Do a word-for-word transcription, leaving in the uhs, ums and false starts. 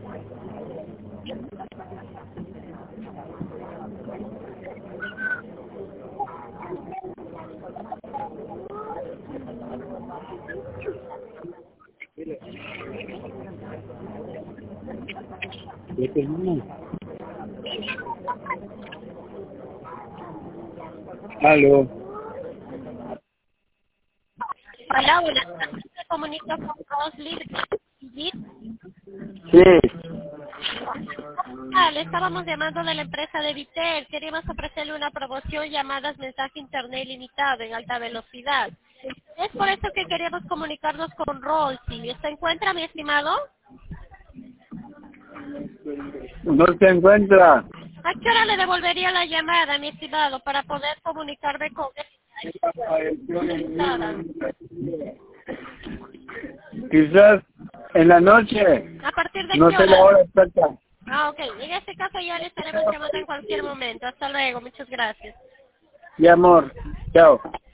Aló. Hola, buenas tardes. Se comunica con Rosly. Sí. Ah, le estábamos llamando de la empresa de Vitel. Queríamos ofrecerle una promoción llamadas mensaje internet ilimitado en alta velocidad. Es por eso que queríamos comunicarnos con Rosly. ¿Se encuentra, mi estimado? ¿No se encuentra? ¿A qué hora le devolvería la llamada, mi estimado, para poder comunicarme con él? Quizás en la noche. ¿A partir de No qué sé la hora? hora exacta. Ah, ok. En este caso ya le estaremos llamando en cualquier momento. Hasta luego. Muchas gracias. Mi amor. Chao.